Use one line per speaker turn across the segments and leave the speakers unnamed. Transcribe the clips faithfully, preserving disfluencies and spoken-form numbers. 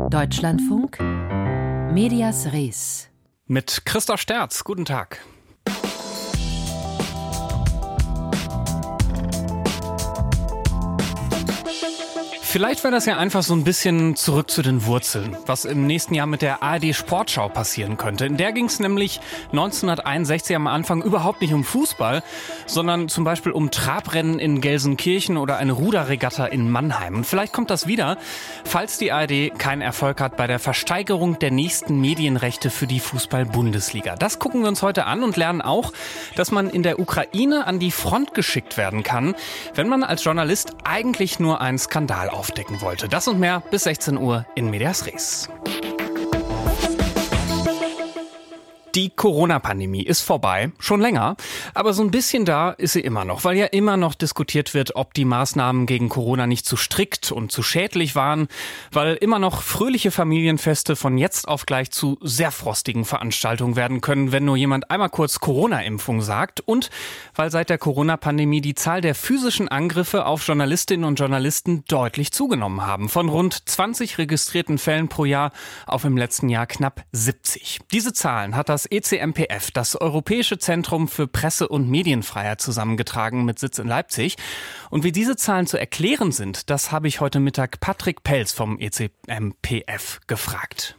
Deutschlandfunk, Medias Res.
Mit Christoph Sterz, guten Tag. Vielleicht wäre das ja einfach so ein bisschen zurück zu den Wurzeln, was im nächsten Jahr mit der A R D Sportschau passieren könnte. In der ging es nämlich neunzehnhunderteinundsechzig am Anfang überhaupt nicht um Fußball, sondern zum Beispiel um Trabrennen in Gelsenkirchen oder eine Ruderregatta in Mannheim. Und vielleicht kommt das wieder, falls die A R D keinen Erfolg hat bei der Versteigerung der nächsten Medienrechte für die Fußball-Bundesliga. Das gucken wir uns heute an und lernen auch, dass man in der Ukraine an die Front geschickt werden kann, wenn man als Journalist eigentlich nur einen Skandal aufdecken wollte. Das und mehr bis sechzehn Uhr in Medias Res. Die Corona-Pandemie ist vorbei, schon länger, aber so ein bisschen da ist sie immer noch, weil ja immer noch diskutiert wird, ob die Maßnahmen gegen Corona nicht zu strikt und zu schädlich waren, weil immer noch fröhliche Familienfeste von jetzt auf gleich zu sehr frostigen Veranstaltungen werden können, wenn nur jemand einmal kurz Corona-Impfung sagt und weil seit der Corona-Pandemie die Zahl der physischen Angriffe auf Journalistinnen und Journalisten deutlich zugenommen haben, von rund zwanzig registrierten Fällen pro Jahr auf im letzten Jahr knapp siebzig. Diese Zahlen hat das Das E C M P F, das Europäische Zentrum für Presse- und Medienfreiheit, zusammengetragen mit Sitz in Leipzig. Und wie diese Zahlen zu erklären sind, das habe ich heute Mittag Patrick Pelz vom E C M P F gefragt.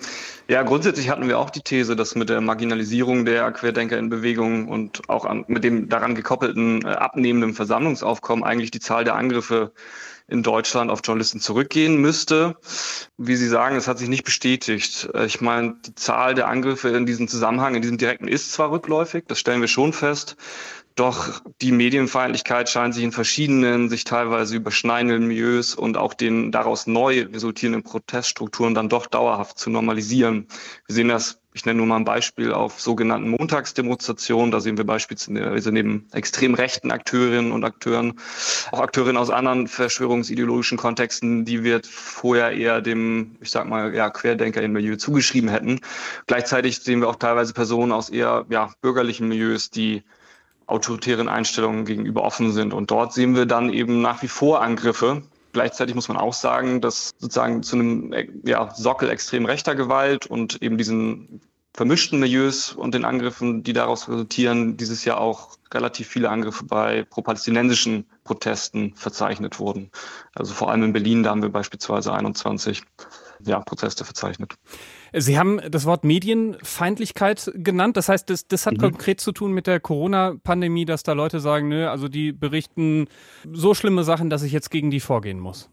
Ja, grundsätzlich hatten wir auch die These, dass mit der Marginalisierung der Querdenker in Bewegung und auch an, mit dem daran gekoppelten äh, abnehmenden Versammlungsaufkommen eigentlich die Zahl der Angriffe in Deutschland auf Journalisten zurückgehen müsste. Wie Sie sagen, es hat sich nicht bestätigt. Ich meine, die Zahl der Angriffe in diesem Zusammenhang, in diesem direkten, ist zwar rückläufig, das stellen wir schon fest, doch die Medienfeindlichkeit scheint sich in verschiedenen, sich teilweise überschneidenden Milieus und auch den daraus neu resultierenden Proteststrukturen dann doch dauerhaft zu normalisieren. Wir sehen das, ich nenne nur mal ein Beispiel, auf sogenannten Montagsdemonstrationen. Da sehen wir beispielsweise neben extrem rechten Akteurinnen und Akteuren auch Akteurinnen aus anderen verschwörungsideologischen Kontexten, die wir vorher eher dem, ich sag mal, ja, Querdenker im Milieu zugeschrieben hätten. Gleichzeitig sehen wir auch teilweise Personen aus eher ja, bürgerlichen Milieus, die autoritären Einstellungen gegenüber offen sind. Und dort sehen wir dann eben nach wie vor Angriffe. Gleichzeitig muss man auch sagen, dass sozusagen zu einem ja, Sockel extrem rechter Gewalt und eben diesen vermischten Milieus und den Angriffen, die daraus resultieren, dieses Jahr auch relativ viele Angriffe bei pro-palästinensischen Protesten verzeichnet wurden. Also vor allem in Berlin, da haben wir beispielsweise einundzwanzig ja, Proteste verzeichnet.
Sie haben das Wort Medienfeindlichkeit genannt. Das heißt, das, das hat mhm. konkret zu tun mit der Corona-Pandemie, dass da Leute sagen, nö, also die berichten so schlimme Sachen, dass ich jetzt gegen die vorgehen muss.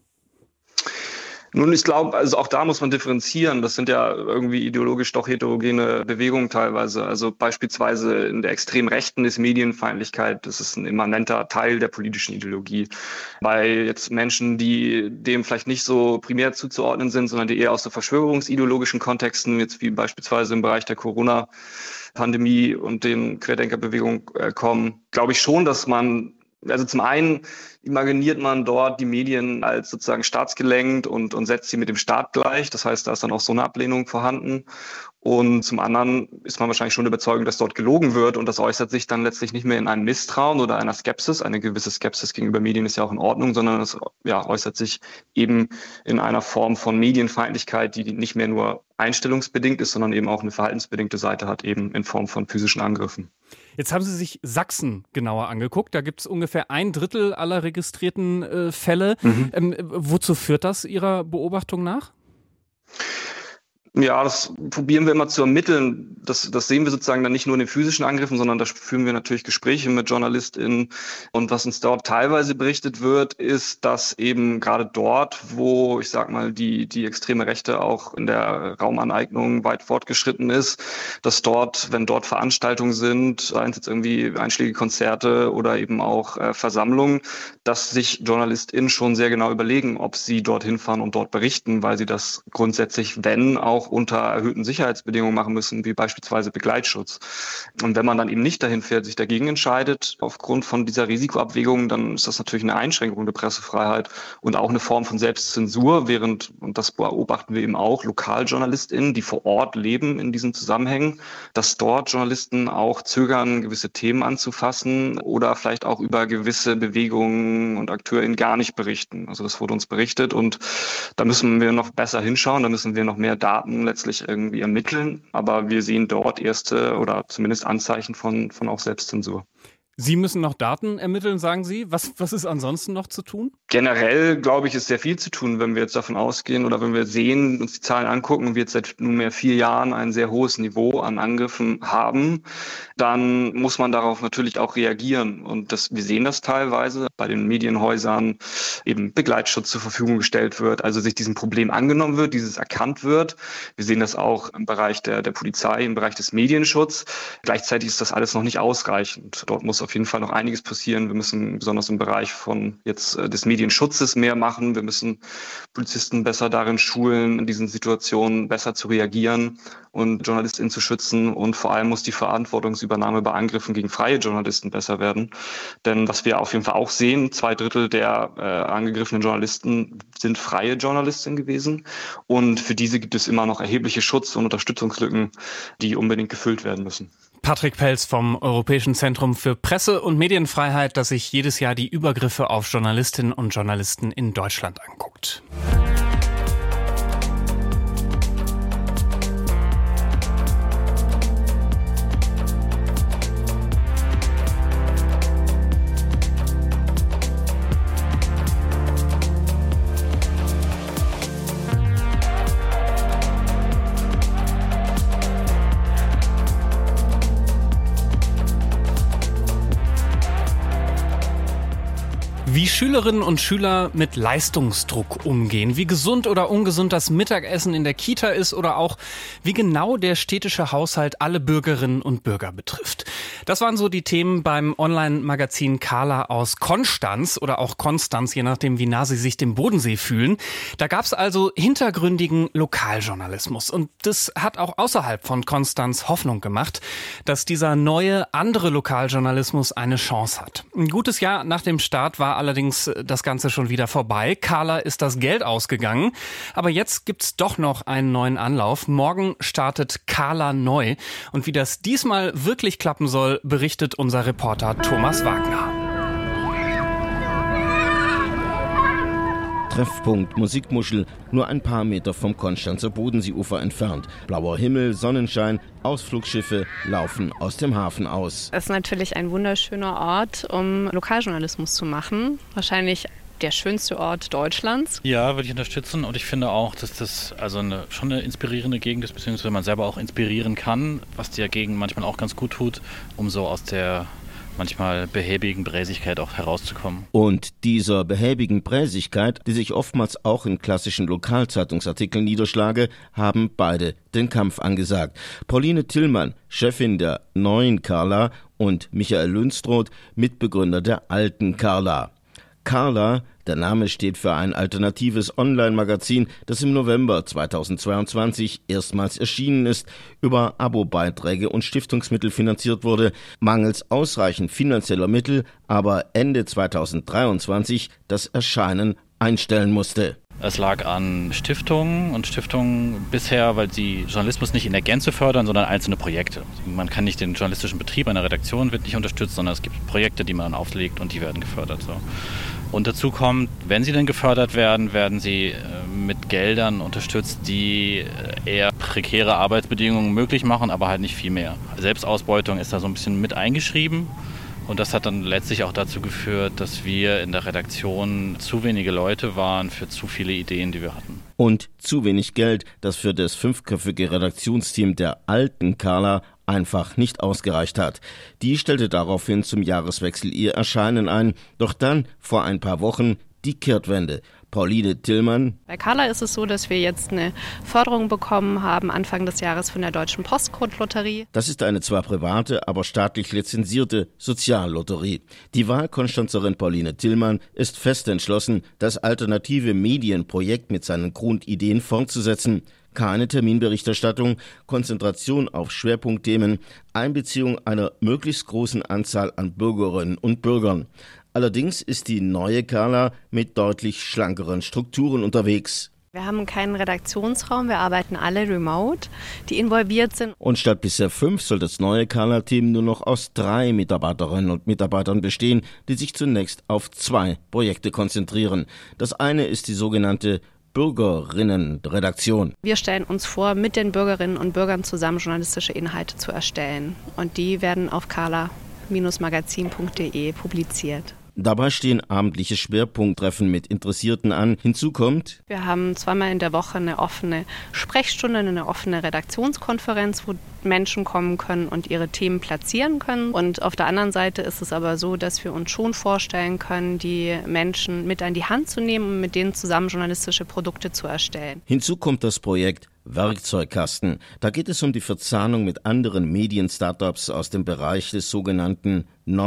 Nun, ich glaube, also auch da muss man differenzieren. Das sind ja irgendwie ideologisch doch heterogene Bewegungen teilweise. Also beispielsweise in der extrem Rechten ist Medienfeindlichkeit, das ist ein immanenter Teil der politischen Ideologie. Bei jetzt Menschen, die dem vielleicht nicht so primär zuzuordnen sind, sondern die eher aus so verschwörungsideologischen Kontexten, jetzt wie beispielsweise im Bereich der Corona-Pandemie und den Querdenkerbewegungen äh, kommen, glaube ich schon, dass man Also zum einen imaginiert man dort die Medien als sozusagen staatsgelenkt und, und setzt sie mit dem Staat gleich. Das heißt, da ist dann auch so eine Ablehnung vorhanden. Und zum anderen ist man wahrscheinlich schon überzeugt, dass dort gelogen wird. Und das äußert sich dann letztlich nicht mehr in einem Misstrauen oder einer Skepsis. Eine gewisse Skepsis gegenüber Medien ist ja auch in Ordnung, sondern es ja, äußert sich eben in einer Form von Medienfeindlichkeit, die nicht mehr nur einstellungsbedingt ist, sondern eben auch eine verhaltensbedingte Seite hat, eben in Form von physischen Angriffen.
Jetzt haben Sie sich Sachsen genauer angeguckt. Da gibt es ungefähr ein Drittel aller registrierten äh, Fälle. Mhm. Ähm, wozu führt das Ihrer Beobachtung nach?
Ja, das probieren wir immer zu ermitteln. Das, das sehen wir sozusagen dann nicht nur in den physischen Angriffen, sondern da führen wir natürlich Gespräche mit JournalistInnen. Und was uns dort teilweise berichtet wird, ist, dass eben gerade dort, wo, ich sag mal, die, die extreme Rechte auch in der Raumaneignung weit fortgeschritten ist, dass dort, wenn dort Veranstaltungen sind, seien es jetzt irgendwie einschlägige Konzerte oder eben auch äh, Versammlungen, dass sich JournalistInnen schon sehr genau überlegen, ob sie dorthin fahren und dort berichten, weil sie das grundsätzlich, wenn auch auch unter erhöhten Sicherheitsbedingungen machen müssen, wie beispielsweise Begleitschutz. Und wenn man dann eben nicht dahin fährt, sich dagegen entscheidet, aufgrund von dieser Risikoabwägung, dann ist das natürlich eine Einschränkung der Pressefreiheit und auch eine Form von Selbstzensur, während, und das beobachten wir eben auch, LokaljournalistInnen, die vor Ort leben in diesen Zusammenhängen, dass dort Journalisten auch zögern, gewisse Themen anzufassen oder vielleicht auch über gewisse Bewegungen und AkteurInnen gar nicht berichten. Also das wurde uns berichtet und da müssen wir noch besser hinschauen, da müssen wir noch mehr Daten letztlich irgendwie ermitteln, aber wir sehen dort erste oder zumindest Anzeichen von, von auch Selbstzensur.
Sie müssen noch Daten ermitteln, sagen Sie. Was, was ist ansonsten noch zu tun?
Generell, glaube ich, ist sehr viel zu tun, wenn wir jetzt davon ausgehen oder wenn wir sehen, uns die Zahlen angucken und wir jetzt seit nunmehr vier Jahren ein sehr hohes Niveau an Angriffen haben, dann muss man darauf natürlich auch reagieren. Und das, wir sehen das teilweise bei den Medienhäusern, eben Begleitschutz zur Verfügung gestellt wird, also sich diesem Problem angenommen wird, dieses erkannt wird. Wir sehen das auch im Bereich der, der Polizei, im Bereich des Medienschutzes. Gleichzeitig ist das alles noch nicht ausreichend. Dort muss auf jeden Fall noch einiges passieren. Wir müssen besonders im Bereich von jetzt äh, des Medienschutzes mehr machen. Wir müssen Polizisten besser darin schulen, in diesen Situationen besser zu reagieren und JournalistInnen zu schützen. Und vor allem muss die Verantwortungsübernahme bei Angriffen gegen freie Journalisten besser werden. Denn was wir auf jeden Fall auch sehen, zwei Drittel der äh, angegriffenen Journalisten sind freie Journalistinnen gewesen. Und für diese gibt es immer noch erhebliche Schutz- und Unterstützungslücken, die unbedingt gefüllt werden müssen.
Patrick Pelz vom Europäischen Zentrum für Presse- und Medienfreiheit, das sich jedes Jahr die Übergriffe auf Journalistinnen und Journalisten in Deutschland anguckt. Wie Schülerinnen und Schüler mit Leistungsdruck umgehen, wie gesund oder ungesund das Mittagessen in der Kita ist oder auch wie genau der städtische Haushalt alle Bürgerinnen und Bürger betrifft. Das waren so die Themen beim Online-Magazin Carla aus Konstanz oder auch Konstanz, je nachdem wie nah Sie sich dem Bodensee fühlen. Da gab es also hintergründigen Lokaljournalismus und das hat auch außerhalb von Konstanz Hoffnung gemacht, dass dieser neue, andere Lokaljournalismus eine Chance hat. Ein gutes Jahr nach dem Start war allerdings das Ganze schon wieder vorbei. Carla ist das Geld ausgegangen. Aber jetzt gibt's doch noch einen neuen Anlauf. Morgen startet Carla neu. Und wie das diesmal wirklich klappen soll, berichtet unser Reporter Thomas Wagner.
Treffpunkt Musikmuschel, nur ein paar Meter vom Konstanzer Bodenseeufer entfernt. Blauer Himmel, Sonnenschein, Ausflugsschiffe laufen aus dem Hafen aus.
Es ist natürlich ein wunderschöner Ort, um Lokaljournalismus zu machen. Wahrscheinlich der schönste Ort Deutschlands.
Ja, würde ich unterstützen und ich finde auch, dass das also eine, schon eine inspirierende Gegend ist, beziehungsweise man selber auch inspirieren kann, was der Gegend manchmal auch ganz gut tut, um so aus der manchmal behäbigen Bräsigkeit auch herauszukommen.
Und dieser behäbigen Bräsigkeit, die sich oftmals auch in klassischen Lokalzeitungsartikeln niederschlage, haben beide den Kampf angesagt. Pauline Tillmann, Chefin der neuen Carla, und Michael Lünstroth, Mitbegründer der alten Carla. Carla, der Name steht für ein alternatives Online-Magazin, das im November zweitausendzweiundzwanzig erstmals erschienen ist, über Abo-Beiträge und Stiftungsmittel finanziert wurde, mangels ausreichend finanzieller Mittel aber Ende zweitausenddreiundzwanzig das Erscheinen einstellen musste.
Es lag an Stiftungen und Stiftungen bisher, weil sie Journalismus nicht in der Gänze fördern, sondern einzelne Projekte. Man kann nicht den journalistischen Betrieb einer Redaktion wird nicht unterstützt, sondern es gibt Projekte, die man auflegt und die werden gefördert. So. Und dazu kommt, wenn sie denn gefördert werden, werden sie mit Geldern unterstützt, die eher prekäre Arbeitsbedingungen möglich machen, aber halt nicht viel mehr. Selbstausbeutung ist da so ein bisschen mit eingeschrieben. Und das hat dann letztlich auch dazu geführt, dass wir in der Redaktion zu wenige Leute waren für zu viele Ideen, die wir hatten.
Und zu wenig Geld, das für das fünfköpfige Redaktionsteam der alten Carla einfach nicht ausgereicht hat. Die stellte daraufhin zum Jahreswechsel ihr Erscheinen ein. Doch dann, vor ein paar Wochen, die Kehrtwende. Pauline Tillmann.
Bei Carla ist es so, dass wir jetzt eine Förderung bekommen haben, Anfang des Jahres von der Deutschen Postcode-Lotterie.
Das ist eine zwar private, aber staatlich lizenzierte Soziallotterie. Die Wahlkonstanzerin Pauline Tillmann ist fest entschlossen, das alternative Medienprojekt mit seinen Grundideen fortzusetzen. Keine Terminberichterstattung, Konzentration auf Schwerpunktthemen, Einbeziehung einer möglichst großen Anzahl an Bürgerinnen und Bürgern. Allerdings ist die neue Carla mit deutlich schlankeren Strukturen unterwegs.
Wir haben keinen Redaktionsraum, wir arbeiten alle remote, die involviert sind.
Und statt bisher fünf soll das neue Carla-Team nur noch aus drei Mitarbeiterinnen und Mitarbeitern bestehen, die sich zunächst auf zwei Projekte konzentrieren. Das eine ist die sogenannte Bürgerinnenredaktion.
Wir stellen uns vor, mit den Bürgerinnen und Bürgern zusammen journalistische Inhalte zu erstellen. Und die werden auf carla Magazin punkt de publiziert.
Dabei stehen abendliche Schwerpunkttreffen mit Interessierten an. Hinzu kommt:
Wir haben zweimal in der Woche eine offene Sprechstunde, eine offene Redaktionskonferenz, wo Menschen kommen können und ihre Themen platzieren können. Und auf der anderen Seite ist es aber so, dass wir uns schon vorstellen können, die Menschen mit an die Hand zu nehmen und mit denen zusammen journalistische Produkte zu erstellen.
Hinzu kommt das Projekt Werkzeugkasten. Da geht es um die Verzahnung mit anderen Medien-Startups aus dem Bereich des sogenannten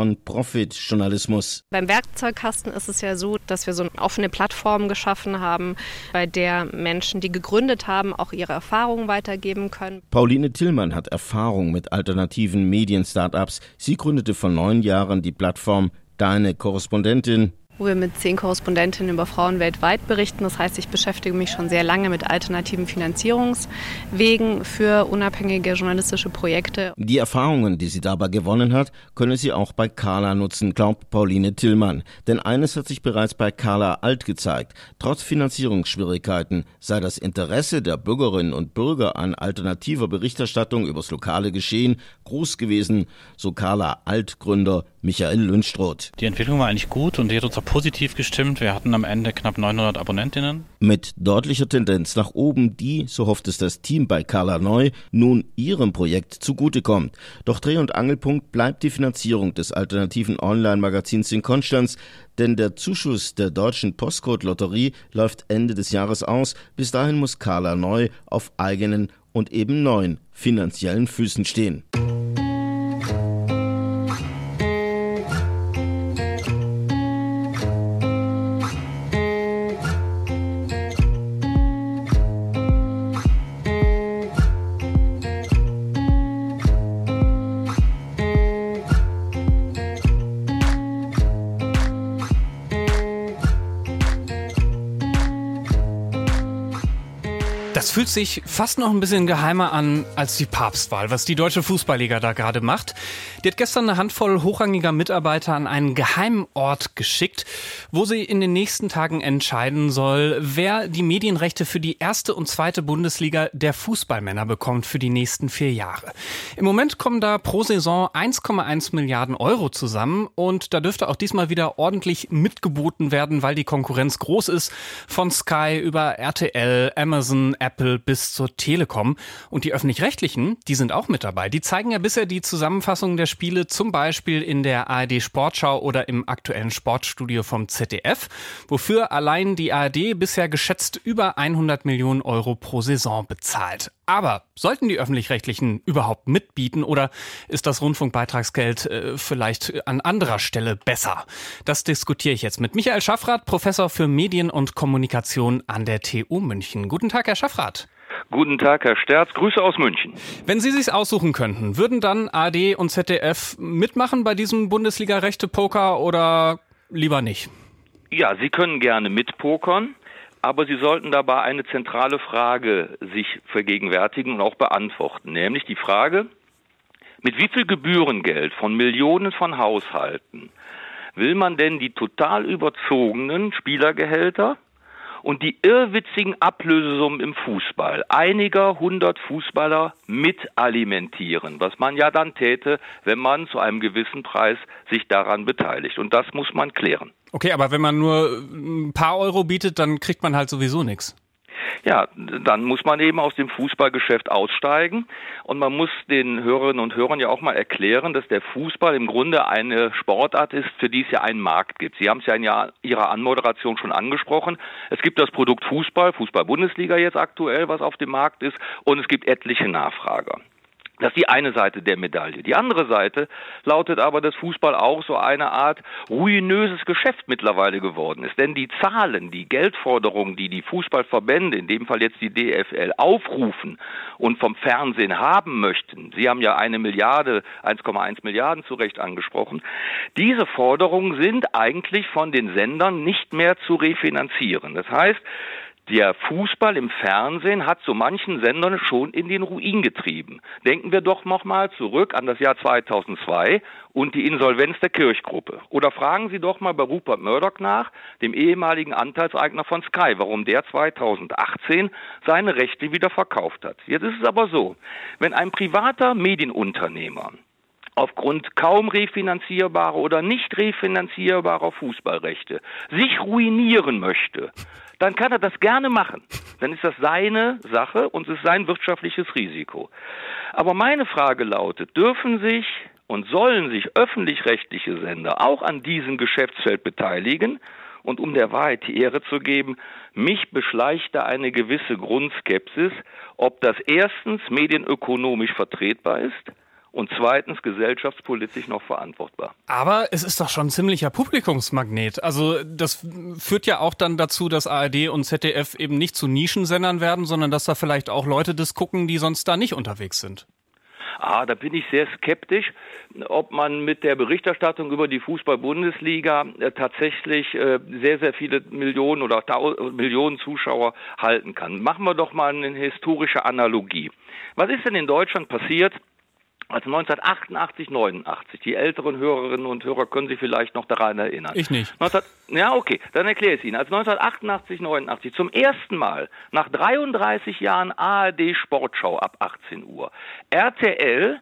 Non-Profit-Journalismus.
Beim Werkzeugkasten ist es ja so, dass wir so eine offene Plattform geschaffen haben, bei der Menschen, die gegründet haben, auch ihre Erfahrungen weitergeben können.
Pauline Tillmann hat Erfahrung mit alternativen Medien-Startups. Sie gründete vor neun Jahren die Plattform Deine Korrespondentin,
wo wir mit zehn Korrespondentinnen über Frauen weltweit berichten. Das heißt, ich beschäftige mich schon sehr lange mit alternativen Finanzierungswegen für unabhängige journalistische Projekte.
Die Erfahrungen, die sie dabei gewonnen hat, könne sie auch bei Carla nutzen, glaubt Pauline Tillmann. Denn eines hat sich bereits bei Carla Alt gezeigt. Trotz Finanzierungsschwierigkeiten sei das Interesse der Bürgerinnen und Bürger an alternativer Berichterstattung übers lokale Geschehen groß gewesen, so Carla Alt-Gründer Michael Lünnstroth.
Die Entwicklung war eigentlich gut und die hat uns auch positiv gestimmt. Wir hatten am Ende knapp neunhundert Abonnentinnen.
Mit deutlicher Tendenz nach oben, die, so hofft es das Team bei Carla Neu, nun ihrem Projekt zugutekommt. Doch Dreh- und Angelpunkt bleibt die Finanzierung des alternativen Online-Magazins in Konstanz, denn der Zuschuss der Deutschen Postcode-Lotterie läuft Ende des Jahres aus. Bis dahin muss Carla Neu auf eigenen und eben neuen finanziellen Füßen stehen.
Das fühlt sich fast noch ein bisschen geheimer an als die Papstwahl, was die Deutsche Fußballliga da gerade macht. Die hat gestern eine Handvoll hochrangiger Mitarbeiter an einen geheimen Ort geschickt, wo sie in den nächsten Tagen entscheiden soll, wer die Medienrechte für die erste und zweite Bundesliga der Fußballmänner bekommt für die nächsten vier Jahre. Im Moment kommen da pro Saison eins Komma eins Milliarden Euro zusammen und da dürfte auch diesmal wieder ordentlich mitgeboten werden, weil die Konkurrenz groß ist, von Sky über R T L, Amazon, Apple bis zur Telekom. Und die Öffentlich-Rechtlichen, die sind auch mit dabei. Die zeigen ja bisher die Zusammenfassung der Spiele zum Beispiel in der A R D Sportschau oder im aktuellen Sportstudio vom Z D F, wofür allein die A R D bisher geschätzt über hundert Millionen Euro pro Saison bezahlt. Aber sollten die Öffentlich-Rechtlichen überhaupt mitbieten oder ist das Rundfunkbeitragsgeld äh, vielleicht an anderer Stelle besser? Das diskutiere ich jetzt mit Michael Schaffrath, Professor für Medien und Kommunikation an der T U München. Guten Tag, Herr Schaffrath.
Guten Tag, Herr Sterz. Grüße aus München.
Wenn Sie sich's aussuchen könnten, würden dann A R D und Z D F mitmachen bei diesem Bundesliga-Rechte-Poker oder lieber nicht?
Ja, Sie können gerne mitpokern, aber Sie sollten dabei eine zentrale Frage sich vergegenwärtigen und auch beantworten, nämlich die Frage, mit wie viel Gebührengeld von Millionen von Haushalten will man denn die total überzogenen Spielergehälter und die irrwitzigen Ablösesummen im Fußball einiger hundert Fußballer mitalimentieren, was man ja dann täte, wenn man zu einem gewissen Preis sich daran beteiligt. Und das muss man klären.
Okay, aber wenn man nur ein paar Euro bietet, dann kriegt man halt sowieso nichts.
Ja, dann muss man eben aus dem Fußballgeschäft aussteigen und man muss den Hörerinnen und Hörern ja auch mal erklären, dass der Fußball im Grunde eine Sportart ist, für die es ja einen Markt gibt. Sie haben es ja in Ihrer Anmoderation schon angesprochen. Es gibt das Produkt Fußball, Fußball-Bundesliga jetzt aktuell, was auf dem Markt ist, und es gibt etliche Nachfrager. Das ist die eine Seite der Medaille. Die andere Seite lautet aber, dass Fußball auch so eine Art ruinöses Geschäft mittlerweile geworden ist. Denn die Zahlen, die Geldforderungen, die die Fußballverbände, in dem Fall jetzt die D F L, aufrufen und vom Fernsehen haben möchten, Sie haben ja eine Milliarde, eins Komma eins Milliarden zu Recht angesprochen, diese Forderungen sind eigentlich von den Sendern nicht mehr zu refinanzieren. Das heißt, der Fußball im Fernsehen hat so manchen Sendern schon in den Ruin getrieben. Denken wir doch nochmal zurück an das Jahr zweitausendzwei und die Insolvenz der Kirchgruppe. Oder fragen Sie doch mal bei Rupert Murdoch nach, dem ehemaligen Anteilseigner von Sky, warum der zweitausendachtzehn seine Rechte wieder verkauft hat. Jetzt ist es aber so, wenn ein privater Medienunternehmer aufgrund kaum refinanzierbarer oder nicht refinanzierbarer Fußballrechte sich ruinieren möchte, dann kann er das gerne machen. Dann ist das seine Sache und es ist sein wirtschaftliches Risiko. Aber meine Frage lautet, dürfen sich und sollen sich öffentlich-rechtliche Sender auch an diesem Geschäftsfeld beteiligen? Und um der Wahrheit die Ehre zu geben, mich beschleicht da eine gewisse Grundskepsis, ob das erstens medienökonomisch vertretbar ist und zweitens gesellschaftspolitisch noch verantwortbar.
Aber es ist doch schon ein ziemlicher Publikumsmagnet. Also das führt ja auch dann dazu, dass A R D und Z D F eben nicht zu Nischensendern werden, sondern dass da vielleicht auch Leute das gucken, die sonst da nicht unterwegs sind.
Ah, da bin ich sehr skeptisch, ob man mit der Berichterstattung über die Fußball-Bundesliga äh, tatsächlich äh, sehr, sehr viele Millionen oder Tau- Millionen Zuschauer halten kann. Machen wir doch mal eine historische Analogie. Was ist denn in Deutschland passiert, als neunzehnhundertachtundachtzig, neunundachtzig, die älteren Hörerinnen und Hörer können sich vielleicht noch daran erinnern.
Ich nicht.
neunzehn Ja, okay, dann erkläre ich es Ihnen. Als neunzehnhundertachtundachtzig, neunundachtzig zum ersten Mal nach dreiunddreißig Jahren A R D Sportschau ab achtzehn Uhr R T L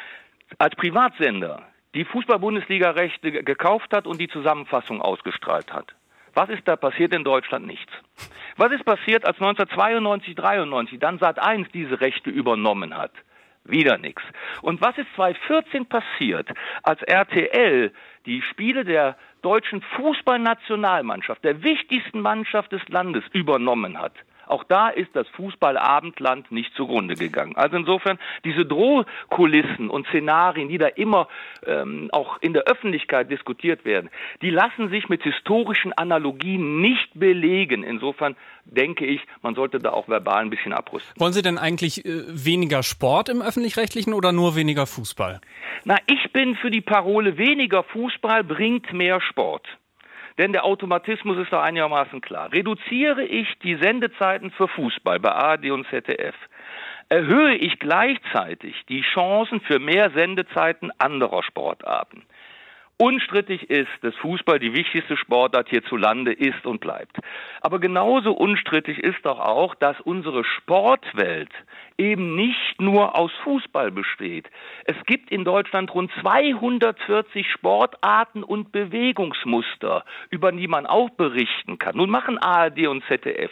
als Privatsender die Fußball-Bundesliga-Rechte g- gekauft hat und die Zusammenfassung ausgestrahlt hat. Was ist da passiert in Deutschland? Nichts. Was ist passiert, als neunzehnhundertzweiundneunzig, dreiundneunzig dann Sat eins diese Rechte übernommen hat? Wieder nichts. Und was ist zweitausendvierzehn passiert, als R T L die Spiele der deutschen Fußballnationalmannschaft, der wichtigsten Mannschaft des Landes, übernommen hat? Auch da ist das Fußballabendland nicht zugrunde gegangen. Also insofern, diese Drohkulissen und Szenarien, die da immer ähm, auch in der Öffentlichkeit diskutiert werden, die lassen sich mit historischen Analogien nicht belegen. Insofern denke ich, man sollte da auch verbal ein bisschen abrüsten.
Wollen Sie denn eigentlich äh, weniger Sport im Öffentlich-Rechtlichen oder nur weniger Fußball?
Na, ich bin für die Parole weniger Fußball bringt mehr Sport. Denn der Automatismus ist doch einigermaßen klar. Reduziere ich die Sendezeiten für Fußball bei A R D und Z D F, erhöhe ich gleichzeitig die Chancen für mehr Sendezeiten anderer Sportarten. Unstrittig ist, dass Fußball die wichtigste Sportart hierzulande ist und bleibt. Aber genauso unstrittig ist doch auch, dass unsere Sportwelt eben nicht nur aus Fußball besteht. Es gibt in Deutschland rund zweihundertvierzig Sportarten und Bewegungsmuster, über die man auch berichten kann. Nun machen A R D und Z D F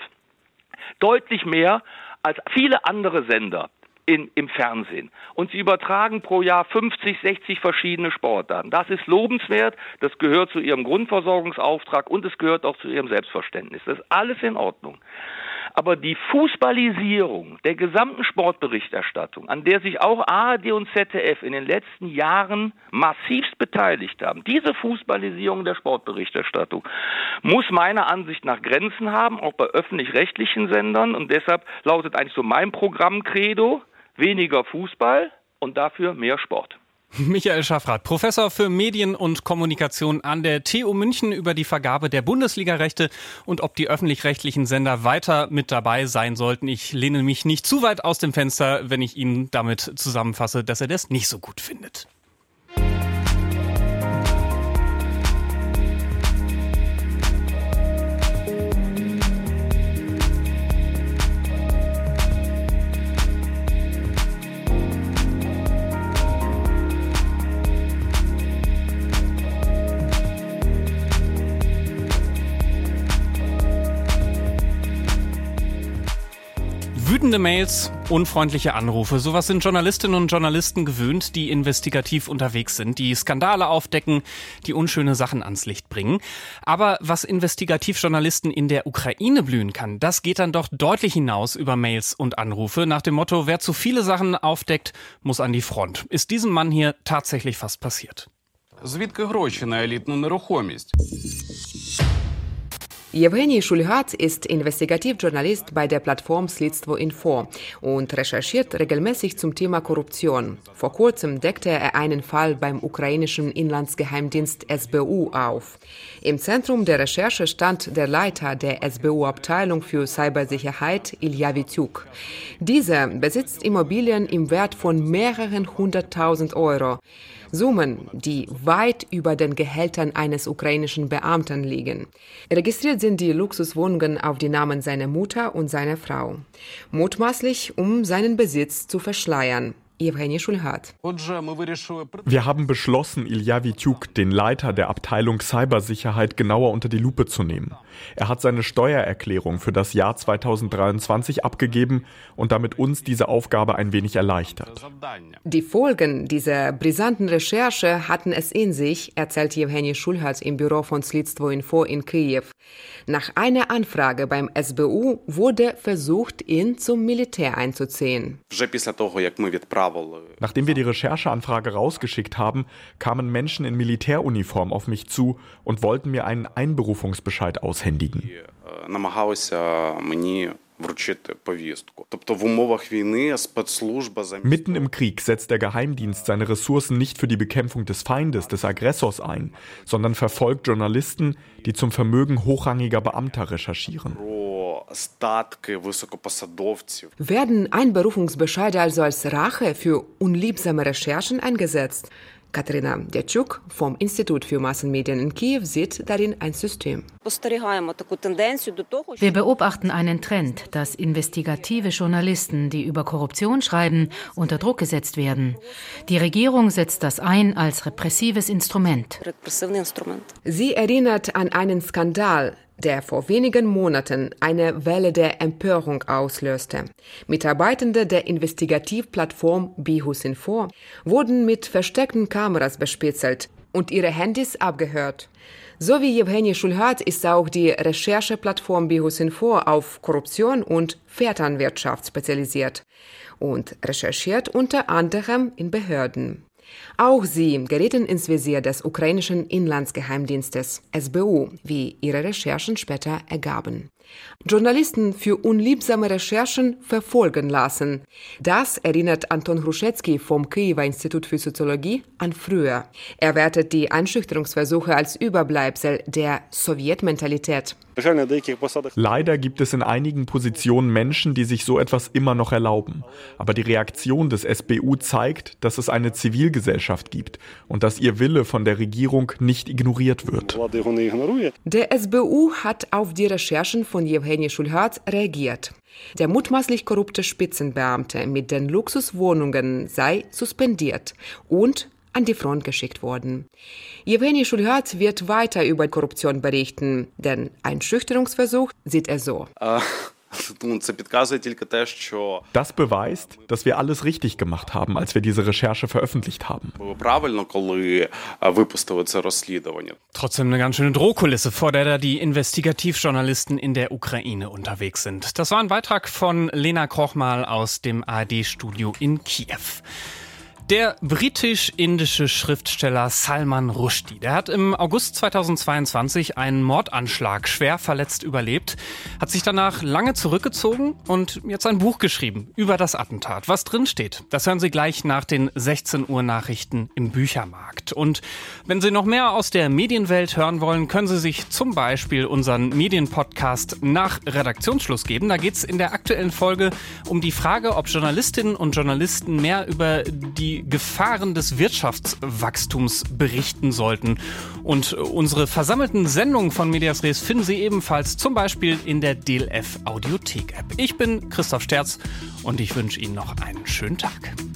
deutlich mehr als viele andere Sender In, im Fernsehen. Und sie übertragen pro Jahr fünfzig, sechzig verschiedene Sportarten. Das ist lobenswert, das gehört zu ihrem Grundversorgungsauftrag und es gehört auch zu ihrem Selbstverständnis. Das ist alles in Ordnung. Aber die Fußballisierung der gesamten Sportberichterstattung, an der sich auch A R D und Z D F in den letzten Jahren massivst beteiligt haben, diese Fußballisierung der Sportberichterstattung muss meiner Ansicht nach Grenzen haben, auch bei öffentlich-rechtlichen Sendern. Und deshalb lautet eigentlich so mein Programmcredo: weniger Fußball und dafür mehr Sport.
Michael Schaffrath, Professor für Medien und Kommunikation an der T U München, über die Vergabe der Bundesliga-Rechte und ob die öffentlich-rechtlichen Sender weiter mit dabei sein sollten. Ich lehne mich nicht zu weit aus dem Fenster, wenn ich Ihnen damit zusammenfasse, dass er das nicht so gut findet. Wütende Mails, unfreundliche Anrufe. Sowas sind Journalistinnen und Journalisten gewöhnt, die investigativ unterwegs sind, die Skandale aufdecken, die unschöne Sachen ans Licht bringen. Aber was Investigativjournalisten in der Ukraine blühen kann, das geht dann doch deutlich hinaus über Mails und Anrufe. Nach dem Motto, wer zu viele Sachen aufdeckt, muss an die Front. Ist diesem Mann hier tatsächlich fast passiert.
Звідки гроші на елітну нерухомість?
Jewgenij Schulhat ist Investigativjournalist bei der Plattform Sledstvo Info und recherchiert regelmäßig zum Thema Korruption. Vor kurzem deckte er einen Fall beim ukrainischen Inlandsgeheimdienst S B U auf. Im Zentrum der Recherche stand der Leiter der S B U-Abteilung für Cybersicherheit, Ilja Vityuk. Dieser besitzt Immobilien im Wert von mehreren hunderttausend Euro. Summen, die weit über den Gehältern eines ukrainischen Beamten liegen. Registriert sind die Luxuswohnungen auf die Namen seiner Mutter und seiner Frau. Mutmaßlich, um seinen Besitz zu verschleiern. Jewgenij Schulhat.
Wir haben beschlossen, Ilja Vityuk, den Leiter der Abteilung Cybersicherheit, genauer unter die Lupe zu nehmen. Er hat seine Steuererklärung für das Jahr zweitausenddreiundzwanzig abgegeben und damit uns diese Aufgabe ein wenig erleichtert.
Die Folgen dieser brisanten Recherche hatten es in sich, erzählt Jewgenij Schulhat im Büro von Sledstvo Info in Kiew. Nach einer Anfrage beim S B U wurde versucht, ihn zum Militär einzuziehen.
Nachdem wir die Rechercheanfrage rausgeschickt haben, kamen Menschen in Militäruniform auf mich zu und wollten mir einen Einberufungsbescheid aushändigen. Mitten im Krieg setzt der Geheimdienst seine Ressourcen nicht für die Bekämpfung des Feindes, des Aggressors ein, sondern verfolgt Journalisten, die zum Vermögen hochrangiger Beamter recherchieren.
Werden Einberufungsbescheide also als Rache für unliebsame Recherchen eingesetzt? Katarina Dячук vom Institut für Massenmedien in Kiew sieht darin ein System.
Wir beobachten einen Trend, dass investigative Journalisten, die über Korruption schreiben, unter Druck gesetzt werden. Die Regierung setzt das ein als repressives Instrument.
Sie erinnert an einen Skandal, der vor wenigen Monaten eine Welle der Empörung auslöste. Mitarbeitende der Investigativplattform Bihusinfo wurden mit versteckten Kameras bespitzelt und ihre Handys abgehört. So wie Jewgenij Schulhat ist auch die Rechercheplattform Bihusinfo auf Korruption und Vetternwirtschaft spezialisiert und recherchiert unter anderem in Behörden. Auch sie gerieten ins Visier des ukrainischen Inlandsgeheimdienstes S B U, wie ihre Recherchen später ergaben. Journalisten für unliebsame Recherchen verfolgen lassen. Das erinnert Anton Hruschewski vom Kiewer Institut für Soziologie an früher. Er wertet die Einschüchterungsversuche als Überbleibsel der Sowjetmentalität.
Leider gibt es in einigen Positionen Menschen, die sich so etwas immer noch erlauben. Aber die Reaktion des S B U zeigt, dass es eine Zivilgesellschaft gibt und dass ihr Wille von der Regierung nicht ignoriert wird.
Der S B U hat auf die Recherchen von Jewgenij Schulhat reagiert. Der mutmaßlich korrupte Spitzenbeamte mit den Luxuswohnungen sei suspendiert und an die Front geschickt worden. Jewgenij Schulhat wird weiter über Korruption berichten, denn ein Einschüchterungsversuch sieht er so.
Das beweist, dass wir alles richtig gemacht haben, als wir diese Recherche veröffentlicht haben.
Trotzdem eine ganz schöne Drohkulisse, vor der da die Investigativjournalisten in der Ukraine unterwegs sind. Das war ein Beitrag von Lena Krochmal aus dem A R D-Studio in Kiew. Der britisch-indische Schriftsteller Salman Rushdie, der hat im August zweitausendzweiundzwanzig einen Mordanschlag schwer verletzt überlebt, hat sich danach lange zurückgezogen und jetzt ein Buch geschrieben über das Attentat. Was drin steht, das hören Sie gleich nach den sechzehn Uhr Nachrichten im Büchermarkt. Und wenn Sie noch mehr aus der Medienwelt hören wollen, können Sie sich zum Beispiel unseren Medienpodcast nach Redaktionsschluss geben. Da geht es in der aktuellen Folge um die Frage, ob Journalistinnen und Journalisten mehr über die Gefahren des Wirtschaftswachstums berichten sollten. Und unsere versammelten Sendungen von Medias Res finden Sie ebenfalls zum Beispiel in der D L F Audiothek App. Ich bin Christoph Sterz und ich wünsche Ihnen noch einen schönen Tag.